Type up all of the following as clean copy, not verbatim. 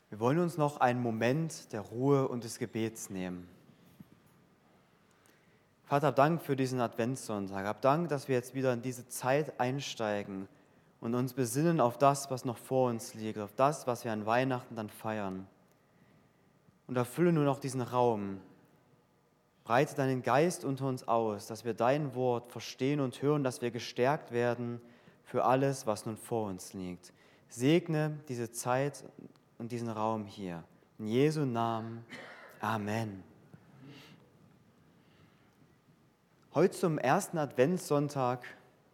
Wir wollen uns noch einen Moment der Ruhe und des Gebets nehmen. Vater, hab Dank für diesen Adventssonntag. Hab Dank, dass wir jetzt wieder in diese Zeit einsteigen und uns besinnen auf das, was noch vor uns liegt, auf das, was wir an Weihnachten dann feiern. Und erfülle nur noch diesen Raum. Breite deinen Geist unter uns aus, dass wir dein Wort verstehen und hören, dass wir gestärkt werden für alles, was nun vor uns liegt. Segne diese Zeit und diesen Raum hier. In Jesu Namen. Amen. Heute zum ersten Adventssonntag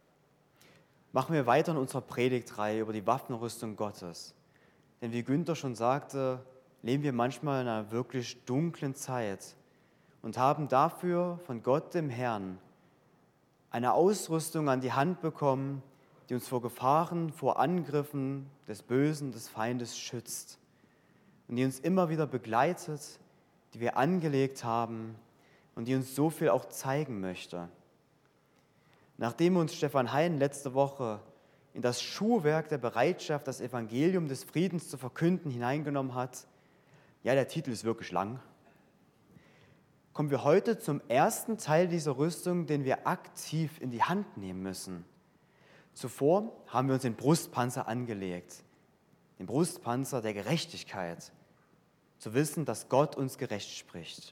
machen wir weiter in unserer Predigtreihe über die Waffenrüstung Gottes. Denn wie Günther schon sagte, leben wir manchmal in einer wirklich dunklen Zeit und haben dafür von Gott, dem Herrn, eine Ausrüstung an die Hand bekommen, die uns vor Gefahren, vor Angriffen des Bösen, des Feindes schützt und die uns immer wieder begleitet, die wir angelegt haben und die uns so viel auch zeigen möchte. Nachdem uns Stefan Hein letzte Woche in das Schuhwerk der Bereitschaft, das Evangelium des Friedens zu verkünden, hineingenommen hat, ja, der Titel ist wirklich lang, kommen wir heute zum ersten Teil dieser Rüstung, den wir aktiv in die Hand nehmen müssen. Zuvor haben wir uns den Brustpanzer angelegt, den Brustpanzer der Gerechtigkeit, zu wissen, dass Gott uns gerecht spricht.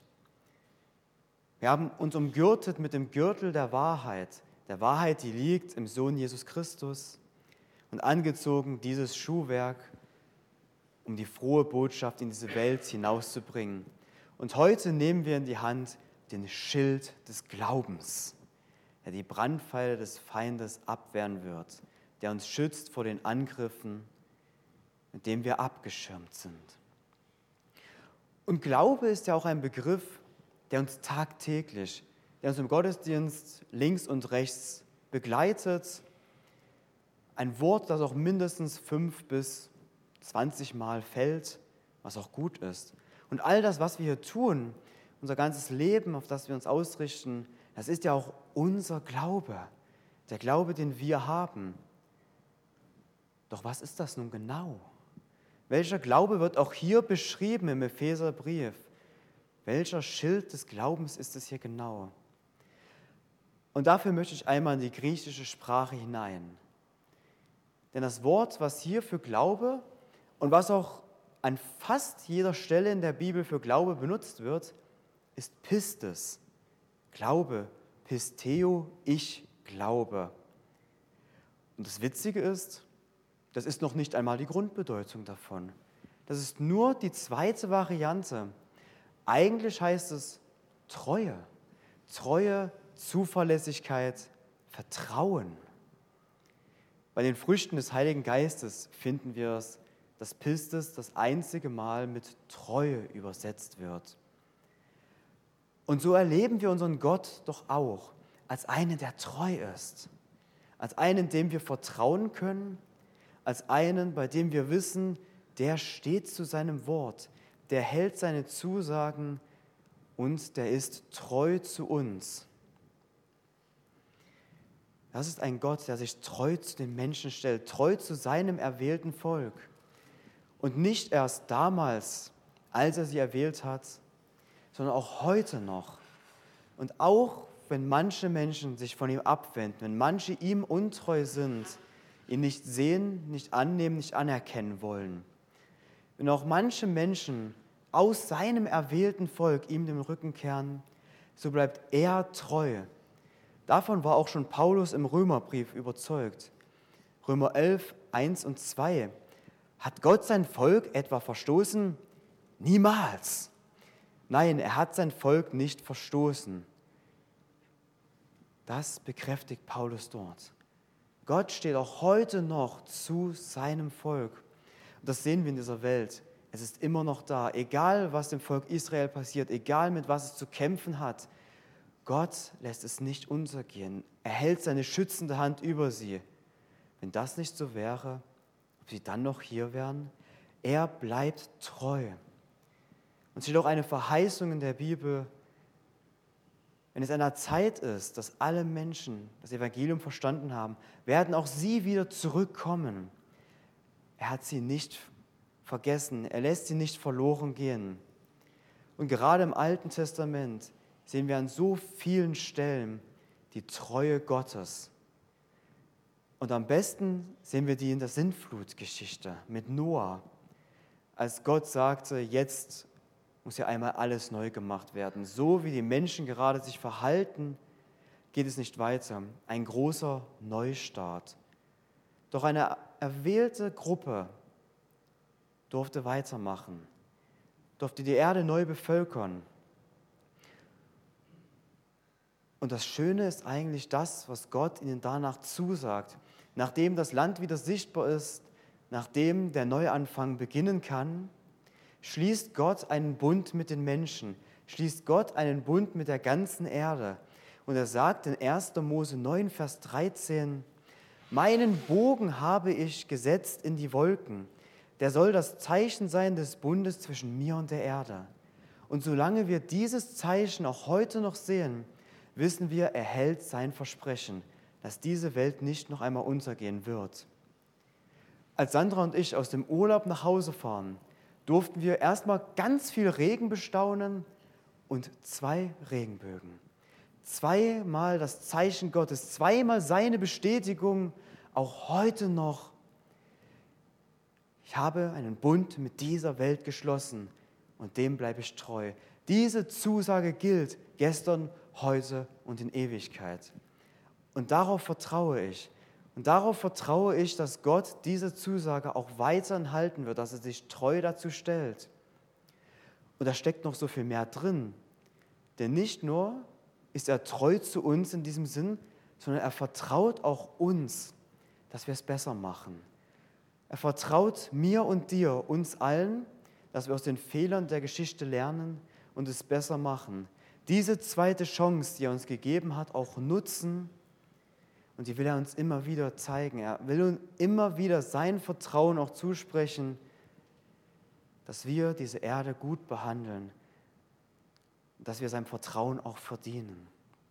Wir haben uns umgürtet mit dem Gürtel der Wahrheit, die liegt im Sohn Jesus Christus, und angezogen dieses Schuhwerk, um die frohe Botschaft in diese Welt hinauszubringen. Und heute nehmen wir in die Hand den Schild des Glaubens, der die Brandpfeile des Feindes abwehren wird, der uns schützt vor den Angriffen, mit dem wir abgeschirmt sind. Und Glaube ist ja auch ein Begriff, der uns tagtäglich, der uns im Gottesdienst links und rechts begleitet. Ein Wort, das auch mindestens 5 bis 20 Mal fällt, was auch gut ist. Und all das, was wir hier tun, unser ganzes Leben, auf das wir uns ausrichten, das ist ja auch unser Glaube, der Glaube, den wir haben. Doch was ist das nun genau? Welcher Glaube wird auch hier beschrieben im Epheserbrief? Welcher Schild des Glaubens ist es hier genau? Und dafür möchte ich einmal in die griechische Sprache hinein. Denn das Wort, was hier für Glaube und was auch an fast jeder Stelle in der Bibel für Glaube benutzt wird, ist Pistes. Glaube, Pisteo, ich glaube. Und das Witzige ist, das ist noch nicht einmal die Grundbedeutung davon. Das ist nur die zweite Variante. Eigentlich heißt es Treue. Treue, Zuverlässigkeit, Vertrauen. Bei den Früchten des Heiligen Geistes finden wir es, dass Pistes das einzige Mal mit Treue übersetzt wird. Und so erleben wir unseren Gott doch auch als einen, der treu ist. Als einen, dem wir vertrauen können. Als einen, bei dem wir wissen, der steht zu seinem Wort. Der hält seine Zusagen und der ist treu zu uns. Das ist ein Gott, der sich treu zu den Menschen stellt, treu zu seinem erwählten Volk. Und nicht erst damals, als er sie erwählt hat, sondern auch heute noch. Und auch wenn manche Menschen sich von ihm abwenden, wenn manche ihm untreu sind, ihn nicht sehen, nicht annehmen, nicht anerkennen wollen. Wenn auch manche Menschen aus seinem erwählten Volk ihm den Rücken kehren, so bleibt er treu. Davon war auch schon Paulus im Römerbrief überzeugt. Römer 11, 1 und 2. Hat Gott sein Volk etwa verstoßen? Niemals. Nein, er hat sein Volk nicht verstoßen. Das bekräftigt Paulus dort. Gott steht auch heute noch zu seinem Volk. Und das sehen wir in dieser Welt. Es ist immer noch da, egal was dem Volk Israel passiert, egal mit was es zu kämpfen hat. Gott lässt es nicht untergehen. Er hält seine schützende Hand über sie. Wenn das nicht so wäre, ob sie dann noch hier wären? Er bleibt treu. Und es steht auch eine Verheißung in der Bibel, wenn es an der Zeit ist, dass alle Menschen das Evangelium verstanden haben, werden auch sie wieder zurückkommen. Er hat sie nicht vergessen. Er lässt sie nicht verloren gehen. Und gerade im Alten Testament sehen wir an so vielen Stellen die Treue Gottes. Und am besten sehen wir die in der Sintflutgeschichte mit Noah, als Gott sagte, jetzt muss ja einmal alles neu gemacht werden. So wie die Menschen gerade sich verhalten, geht es nicht weiter. Ein großer Neustart. Doch eine erwählte Gruppe durfte weitermachen, durfte die Erde neu bevölkern. Und das Schöne ist eigentlich das, was Gott ihnen danach zusagt. Nachdem das Land wieder sichtbar ist, nachdem der Neuanfang beginnen kann, schließt Gott einen Bund mit den Menschen, schließt Gott einen Bund mit der ganzen Erde. Und er sagt in 1. Mose 9, Vers 13, meinen Bogen habe ich gesetzt in die Wolken, der soll das Zeichen sein des Bundes zwischen mir und der Erde. Und solange wir dieses Zeichen auch heute noch sehen, wissen wir, er hält sein Versprechen, dass diese Welt nicht noch einmal untergehen wird. Als Sandra und ich aus dem Urlaub nach Hause fahren, durften wir erstmal ganz viel Regen bestaunen und 2 Regenbögen. 2-mal das Zeichen Gottes, 2-mal seine Bestätigung, auch heute noch. Ich habe einen Bund mit dieser Welt geschlossen und dem bleibe ich treu. Diese Zusage gilt gestern, heute und in Ewigkeit. Und darauf vertraue ich. Und darauf vertraue ich, dass Gott diese Zusage auch weiterhin halten wird, dass er sich treu dazu stellt. Und da steckt noch so viel mehr drin. Denn nicht nur ist er treu zu uns in diesem Sinn, sondern er vertraut auch uns, dass wir es besser machen. Er vertraut mir und dir, uns allen, dass wir aus den Fehlern der Geschichte lernen und es besser machen. Diese zweite Chance, die er uns gegeben hat, auch nutzen. Und die will er uns immer wieder zeigen. Er will uns immer wieder sein Vertrauen auch zusprechen, dass wir diese Erde gut behandeln, dass wir sein Vertrauen auch verdienen.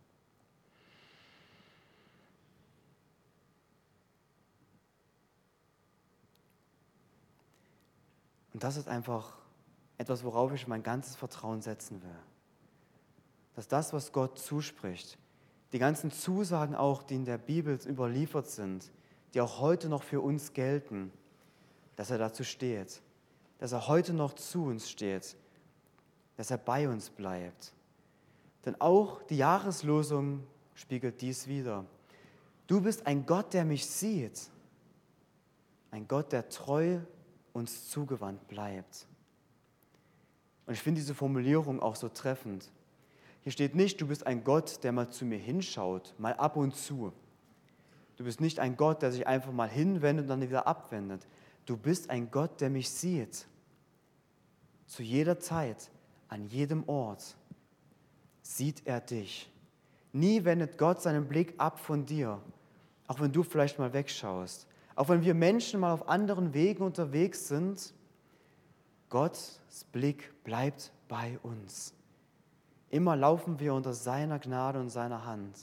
Und das ist einfach etwas, worauf ich mein ganzes Vertrauen setzen will. Dass das, was Gott zuspricht, die ganzen Zusagen auch, die in der Bibel überliefert sind, die auch heute noch für uns gelten, dass er dazu steht, dass er heute noch zu uns steht, dass er bei uns bleibt. Denn auch die Jahreslosung spiegelt dies wider. Du bist ein Gott, der mich sieht, ein Gott, der treu uns zugewandt bleibt. Und ich finde diese Formulierung auch so treffend. Hier steht nicht, du bist ein Gott, der mal zu mir hinschaut, mal ab und zu. Du bist nicht ein Gott, der sich einfach mal hinwendet und dann wieder abwendet. Du bist ein Gott, der mich sieht. Zu jeder Zeit, an jedem Ort sieht er dich. Nie wendet Gott seinen Blick ab von dir, auch wenn du vielleicht mal wegschaust. Auch wenn wir Menschen mal auf anderen Wegen unterwegs sind, Gottes Blick bleibt bei uns. Immer laufen wir unter seiner Gnade und seiner Hand.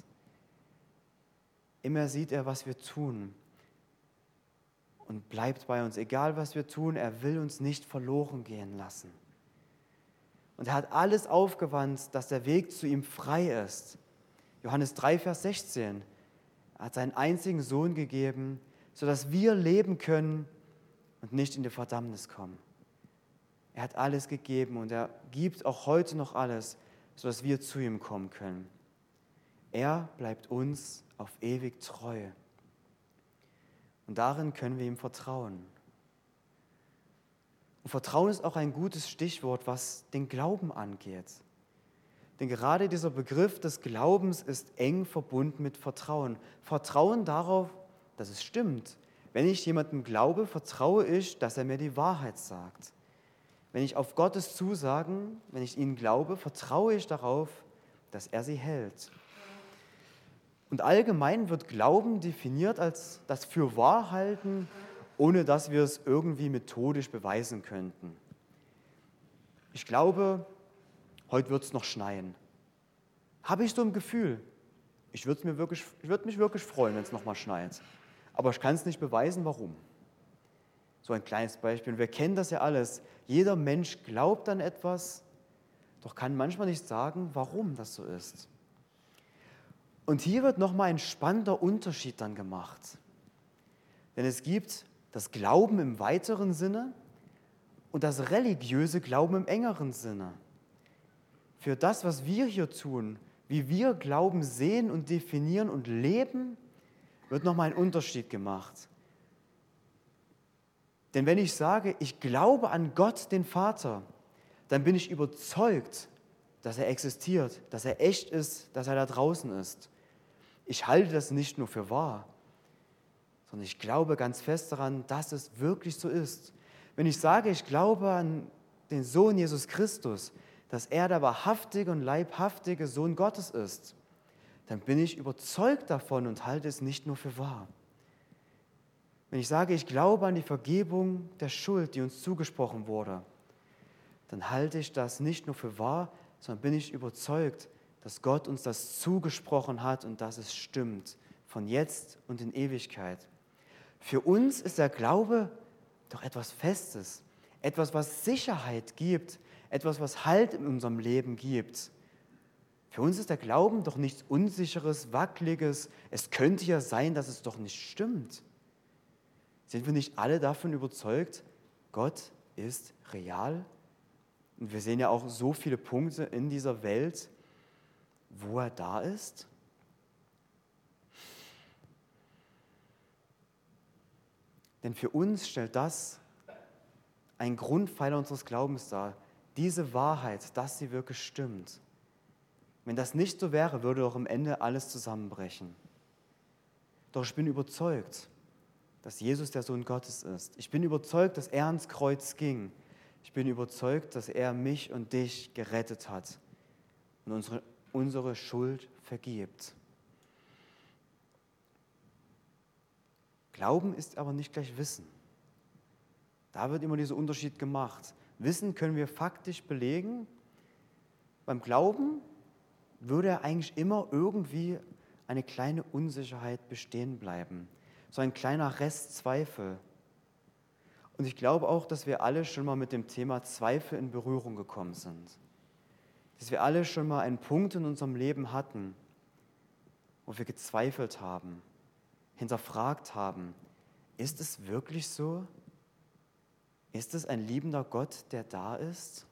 Immer sieht er, was wir tun und bleibt bei uns. Egal, was wir tun, er will uns nicht verloren gehen lassen. Und er hat alles aufgewandt, dass der Weg zu ihm frei ist. Johannes 3, Vers 16. Er hat seinen einzigen Sohn gegeben, sodass wir leben können und nicht in die Verdammnis kommen. Er hat alles gegeben und er gibt auch heute noch alles, sodass wir zu ihm kommen können. Er bleibt uns auf ewig treu. Und darin können wir ihm vertrauen. Und Vertrauen ist auch ein gutes Stichwort, was den Glauben angeht. Denn gerade dieser Begriff des Glaubens ist eng verbunden mit Vertrauen. Vertrauen darauf, dass es stimmt. Wenn ich jemandem glaube, vertraue ich, dass er mir die Wahrheit sagt. Wenn ich auf Gottes Zusagen, wenn ich ihnen glaube, vertraue ich darauf, dass er sie hält. Und allgemein wird Glauben definiert als das Fürwahrhalten, ohne dass wir es irgendwie methodisch beweisen könnten. Ich glaube, heute wird es noch schneien. Habe ich so ein Gefühl. Ich würde mich wirklich freuen, wenn es noch mal schneit. Aber ich kann es nicht beweisen, warum. So ein kleines Beispiel. Und wir kennen das ja alles. Jeder Mensch glaubt an etwas, doch kann manchmal nicht sagen, warum das so ist. Und hier wird nochmal ein spannender Unterschied dann gemacht. Denn es gibt das Glauben im weiteren Sinne und das religiöse Glauben im engeren Sinne. Für das, was wir hier tun, wie wir Glauben sehen und definieren und leben, wird nochmal ein Unterschied gemacht. Denn wenn ich sage, ich glaube an Gott, den Vater, dann bin ich überzeugt, dass er existiert, dass er echt ist, dass er da draußen ist. Ich halte das nicht nur für wahr, sondern ich glaube ganz fest daran, dass es wirklich so ist. Wenn ich sage, ich glaube an den Sohn Jesus Christus, dass er der wahrhaftige und leibhaftige Sohn Gottes ist, dann bin ich überzeugt davon und halte es nicht nur für wahr. Wenn ich sage, ich glaube an die Vergebung der Schuld, die uns zugesprochen wurde, dann halte ich das nicht nur für wahr, sondern bin ich überzeugt, dass Gott uns das zugesprochen hat und dass es stimmt, von jetzt und in Ewigkeit. Für uns ist der Glaube doch etwas Festes, etwas, was Sicherheit gibt, etwas, was Halt in unserem Leben gibt. Für uns ist der Glauben doch nichts Unsicheres, Wackeliges. Es könnte ja sein, dass es doch nicht stimmt. Sind wir nicht alle davon überzeugt, Gott ist real? Und wir sehen ja auch so viele Punkte in dieser Welt, wo er da ist. Denn für uns stellt das einen Grundpfeiler unseres Glaubens dar. Diese Wahrheit, dass sie wirklich stimmt. Wenn das nicht so wäre, würde doch am Ende alles zusammenbrechen. Doch ich bin überzeugt, dass Jesus der Sohn Gottes ist. Ich bin überzeugt, dass er ans Kreuz ging. Ich bin überzeugt, dass er mich und dich gerettet hat und unsere Schuld vergibt. Glauben ist aber nicht gleich Wissen. Da wird immer dieser Unterschied gemacht. Wissen können wir faktisch belegen. Beim Glauben würde eigentlich immer irgendwie eine kleine Unsicherheit bestehen bleiben. So ein kleiner Restzweifel. Und ich glaube auch, dass wir alle schon mal mit dem Thema Zweifel in Berührung gekommen sind. Dass wir alle schon mal einen Punkt in unserem Leben hatten, wo wir gezweifelt haben, hinterfragt haben, ist es wirklich so? Ist es ein liebender Gott, der da ist?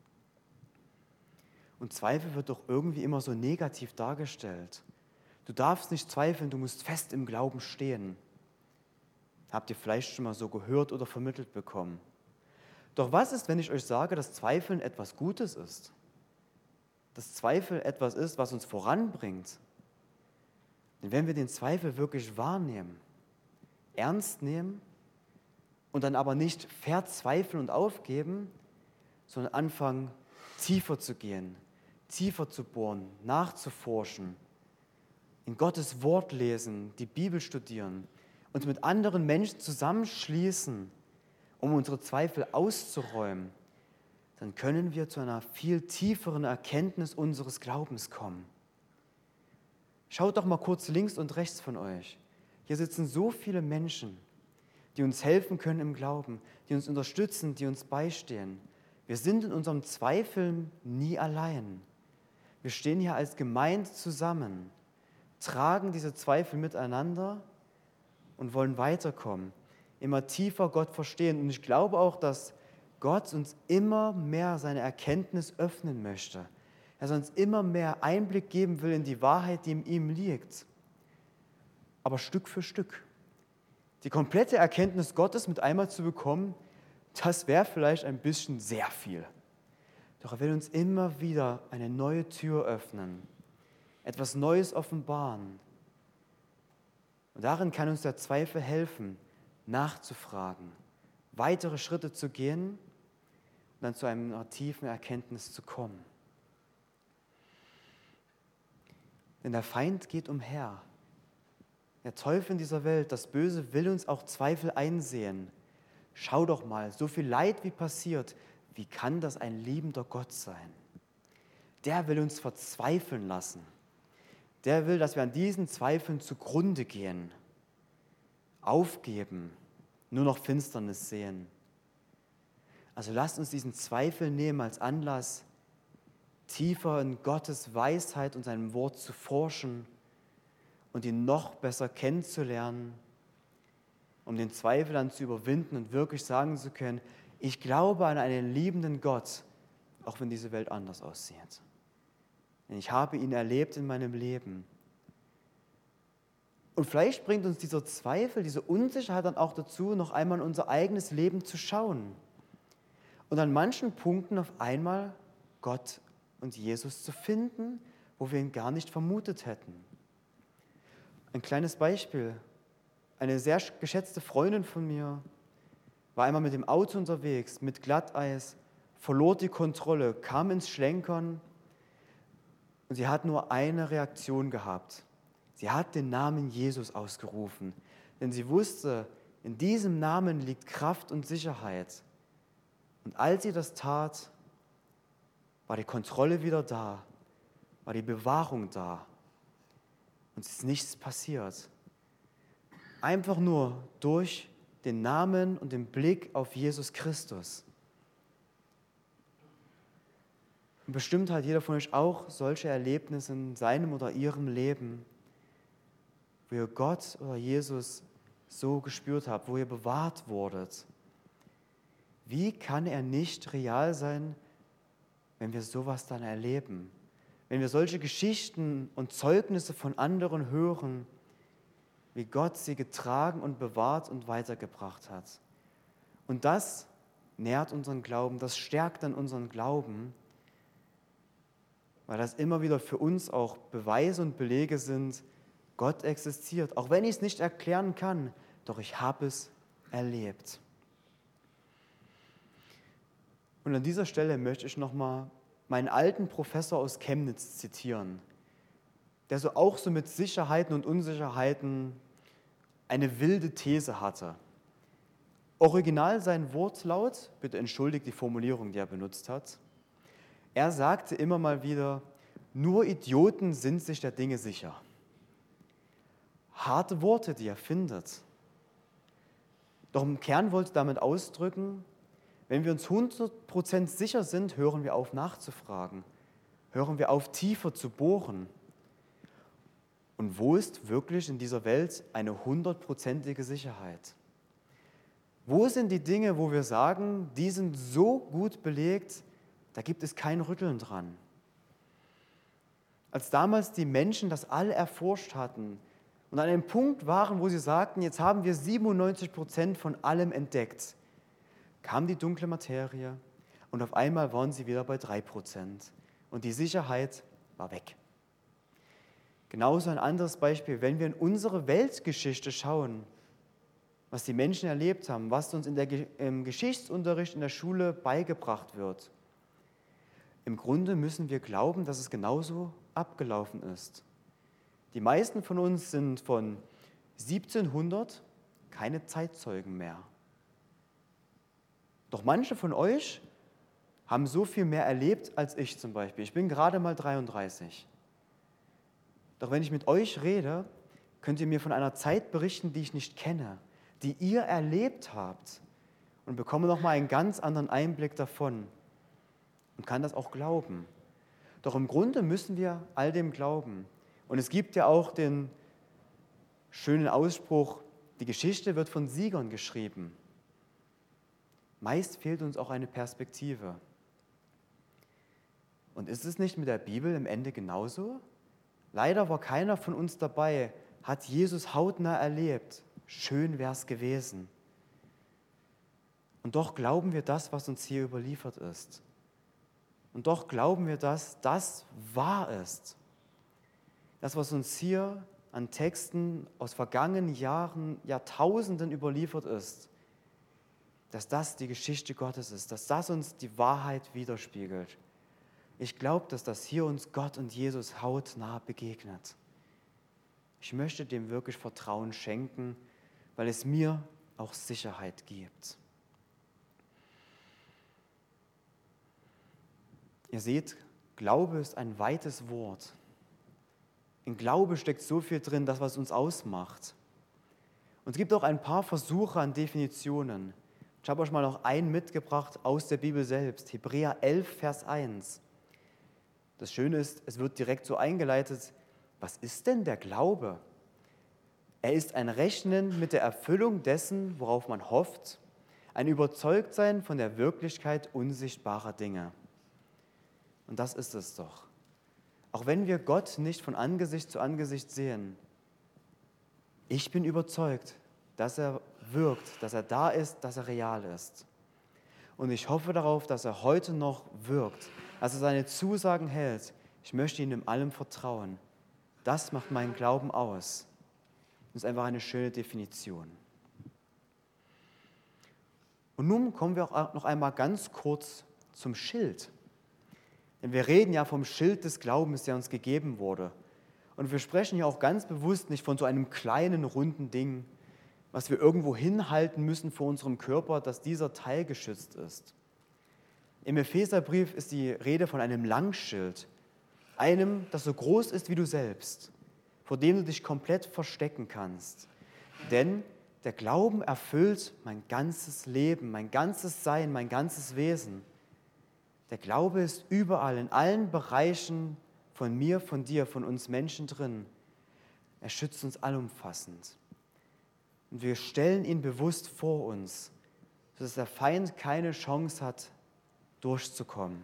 Und Zweifel wird doch irgendwie immer so negativ dargestellt. Du darfst nicht zweifeln, du musst fest im Glauben stehen. Habt ihr vielleicht schon mal so gehört oder vermittelt bekommen. Doch was ist, wenn ich euch sage, dass Zweifeln etwas Gutes ist? Dass Zweifel etwas ist, was uns voranbringt? Denn wenn wir den Zweifel wirklich wahrnehmen, ernst nehmen und dann aber nicht verzweifeln und aufgeben, sondern anfangen, tiefer zu gehen, tiefer zu bohren, nachzuforschen, in Gottes Wort lesen, die Bibel studieren, uns mit anderen Menschen zusammenschließen, um unsere Zweifel auszuräumen, dann können wir zu einer viel tieferen Erkenntnis unseres Glaubens kommen. Schaut doch mal kurz links und rechts von euch. Hier sitzen so viele Menschen, die uns helfen können im Glauben, die uns unterstützen, die uns beistehen. Wir sind in unserem Zweifeln nie allein. Wir stehen hier als Gemeinde zusammen, tragen diese Zweifel miteinander und wollen weiterkommen, immer tiefer Gott verstehen. Und ich glaube auch, dass Gott uns immer mehr seine Erkenntnis öffnen möchte. Er uns immer mehr Einblick geben will in die Wahrheit, die in ihm liegt. Aber Stück für Stück. Die komplette Erkenntnis Gottes mit einmal zu bekommen, das wäre vielleicht ein bisschen sehr viel. Doch er will uns immer wieder eine neue Tür öffnen, etwas Neues offenbaren. Und darin kann uns der Zweifel helfen, nachzufragen, weitere Schritte zu gehen und dann zu einer tiefen Erkenntnis zu kommen. Denn der Feind geht umher. Der Teufel in dieser Welt, das Böse, will uns auch Zweifel einsehen. Schau doch mal, so viel Leid wie passiert, wie kann das ein liebender Gott sein? Der will uns verzweifeln lassen. Der will, dass wir an diesen Zweifeln zugrunde gehen, aufgeben, nur noch Finsternis sehen. Also lasst uns diesen Zweifel nehmen als Anlass, tiefer in Gottes Weisheit und seinem Wort zu forschen und ihn noch besser kennenzulernen, um den Zweifel dann zu überwinden und wirklich sagen zu können, ich glaube an einen liebenden Gott, auch wenn diese Welt anders aussieht. Denn ich habe ihn erlebt in meinem Leben. Und vielleicht bringt uns dieser Zweifel, diese Unsicherheit dann auch dazu, noch einmal in unser eigenes Leben zu schauen und an manchen Punkten auf einmal Gott und Jesus zu finden, wo wir ihn gar nicht vermutet hätten. Ein kleines Beispiel. Eine sehr geschätzte Freundin von mir war einmal mit dem Auto unterwegs, mit Glatteis, verlor die Kontrolle, kam ins Schlenkern und sie hat nur eine Reaktion gehabt. Sie hat den Namen Jesus ausgerufen, denn sie wusste, in diesem Namen liegt Kraft und Sicherheit. Und als sie das tat, war die Kontrolle wieder da, war die Bewahrung da und es ist nichts passiert. Einfach nur durch den Namen und den Blick auf Jesus Christus. Und bestimmt hat jeder von euch auch solche Erlebnisse in seinem oder ihrem Leben, wo ihr Gott oder Jesus so gespürt habt, wo ihr bewahrt wurdet. Wie kann er nicht real sein, wenn wir sowas dann erleben? Wenn wir solche Geschichten und Zeugnisse von anderen hören, wie Gott sie getragen und bewahrt und weitergebracht hat. Und das nährt unseren Glauben, das stärkt dann unseren Glauben, weil das immer wieder für uns auch Beweise und Belege sind, Gott existiert, auch wenn ich es nicht erklären kann, doch ich habe es erlebt. Und an dieser Stelle möchte ich nochmal meinen alten Professor aus Chemnitz zitieren, der so auch so mit Sicherheiten und Unsicherheiten eine wilde These hatte. Original sein Wortlaut, bitte entschuldigt die Formulierung, die er benutzt hat. Er sagte immer mal wieder, nur Idioten sind sich der Dinge sicher. Harte Worte, die er findet. Doch im Kern wollte er damit ausdrücken, wenn wir uns 100% sicher sind, hören wir auf nachzufragen, hören wir auf tiefer zu bohren. Und wo ist wirklich in dieser Welt eine 100%ige Sicherheit? Wo sind die Dinge, wo wir sagen, die sind so gut belegt, da gibt es kein Rütteln dran? Als damals die Menschen das All erforscht hatten und an einem Punkt waren, wo sie sagten, jetzt haben wir 97% von allem entdeckt, kam die dunkle Materie und auf einmal waren sie wieder bei 3% und die Sicherheit war weg. Genauso ein anderes Beispiel, wenn wir in unsere Weltgeschichte schauen, was die Menschen erlebt haben, was uns im Geschichtsunterricht in der Schule beigebracht wird. Im Grunde müssen wir glauben, dass es genauso abgelaufen ist. Die meisten von uns sind von 1700 keine Zeitzeugen mehr. Doch manche von euch haben so viel mehr erlebt als ich zum Beispiel. Ich bin gerade mal 33. Doch wenn ich mit euch rede, könnt ihr mir von einer Zeit berichten, die ich nicht kenne, die ihr erlebt habt und bekomme nochmal einen ganz anderen Einblick davon und kann das auch glauben. Doch im Grunde müssen wir all dem glauben. Und es gibt ja auch den schönen Ausspruch, die Geschichte wird von Siegern geschrieben. Meist fehlt uns auch eine Perspektive. Und ist es nicht mit der Bibel im Ende genauso? Leider war keiner von uns dabei, hat Jesus hautnah erlebt. Schön wäre es gewesen. Und doch glauben wir das, was uns hier überliefert ist. Und doch glauben wir, dass das wahr ist. Das, was uns hier an Texten aus vergangenen Jahren, Jahrtausenden überliefert ist, dass das die Geschichte Gottes ist, dass das uns die Wahrheit widerspiegelt. Ich glaube, dass das hier uns Gott und Jesus hautnah begegnet. Ich möchte dem wirklich Vertrauen schenken, weil es mir auch Sicherheit gibt. Ihr seht, Glaube ist ein weites Wort. In Glaube steckt so viel drin, das, was uns ausmacht. Und es gibt auch ein paar Versuche an Definitionen. Ich habe euch mal noch einen mitgebracht aus der Bibel selbst, Hebräer 11, Vers 1. Das Schöne ist, es wird direkt so eingeleitet, was ist denn der Glaube? Er ist ein Rechnen mit der Erfüllung dessen, worauf man hofft, ein Überzeugtsein von der Wirklichkeit unsichtbarer Dinge. Und das ist es doch. Auch wenn wir Gott nicht von Angesicht zu Angesicht sehen, ich bin überzeugt, dass er wirkt, dass er da ist, dass er real ist. Und ich hoffe darauf, dass er heute noch wirkt, dass er seine Zusagen hält. Ich möchte ihm in allem vertrauen. Das macht meinen Glauben aus. Das ist einfach eine schöne Definition. Und nun kommen wir auch noch einmal ganz kurz zum Schild. Denn wir reden ja vom Schild des Glaubens, der uns gegeben wurde. Und wir sprechen hier auch ganz bewusst nicht von so einem kleinen, runden Ding, was wir irgendwo hinhalten müssen vor unserem Körper, dass dieser Teil geschützt ist. Im Epheserbrief ist die Rede von einem Langschild, einem, das so groß ist wie du selbst, vor dem du dich komplett verstecken kannst. Denn der Glauben erfüllt mein ganzes Leben, mein ganzes Sein, mein ganzes Wesen. Der Glaube ist überall, in allen Bereichen von mir, von dir, von uns Menschen drin. Er schützt uns allumfassend. Und wir stellen ihn bewusst vor uns, sodass der Feind keine Chance hat, durchzukommen.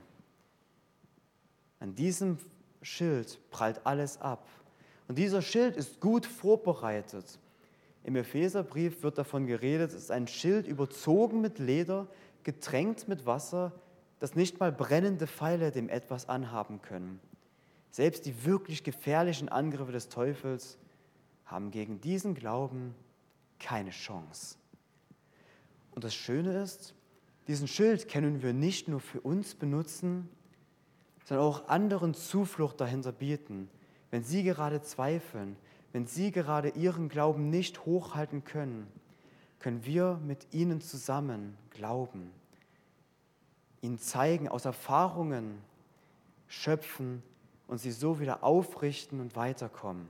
An diesem Schild prallt alles ab. Und dieser Schild ist gut vorbereitet. Im Epheserbrief wird davon geredet, es ist ein Schild überzogen mit Leder, getränkt mit Wasser, dass nicht mal brennende Pfeile dem etwas anhaben können. Selbst die wirklich gefährlichen Angriffe des Teufels haben gegen diesen Glauben keine Chance. Und das Schöne ist, diesen Schild können wir nicht nur für uns benutzen, sondern auch anderen Zuflucht dahinter bieten, wenn sie gerade zweifeln, wenn sie gerade ihren Glauben nicht hochhalten können, können wir mit ihnen zusammen glauben, ihnen zeigen, aus Erfahrungen schöpfen und sie so wieder aufrichten und weiterkommen.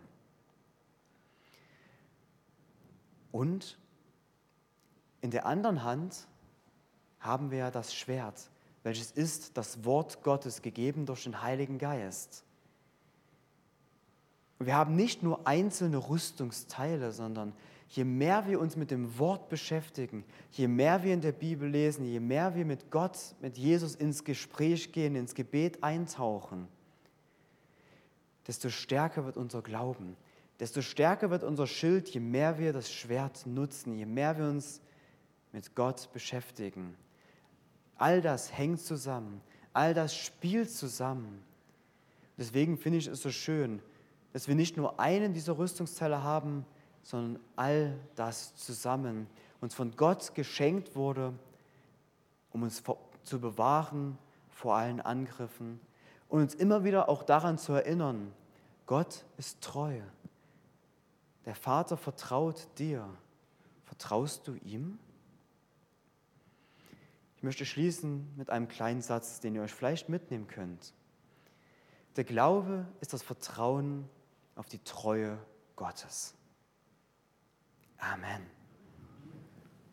Und in der anderen Hand haben wir ja das Schwert, welches ist das Wort Gottes, gegeben durch den Heiligen Geist. Und wir haben nicht nur einzelne Rüstungsteile, sondern je mehr wir uns mit dem Wort beschäftigen, je mehr wir in der Bibel lesen, je mehr wir mit Gott, mit Jesus ins Gespräch gehen, ins Gebet eintauchen, desto stärker wird unser Glauben, desto stärker wird unser Schild, je mehr wir das Schwert nutzen, je mehr wir uns mit Gott beschäftigen. All das hängt zusammen, all das spielt zusammen. Deswegen finde ich es so schön, dass wir nicht nur einen dieser Rüstungsteile haben, sondern all das zusammen uns von Gott geschenkt wurde, um uns zu bewahren vor allen Angriffen und uns immer wieder auch daran zu erinnern, Gott ist treu. Der Vater vertraut dir. Vertraust du ihm? Ich möchte schließen mit einem kleinen Satz, den ihr euch vielleicht mitnehmen könnt. Der Glaube ist das Vertrauen auf die Treue Gottes. Amen.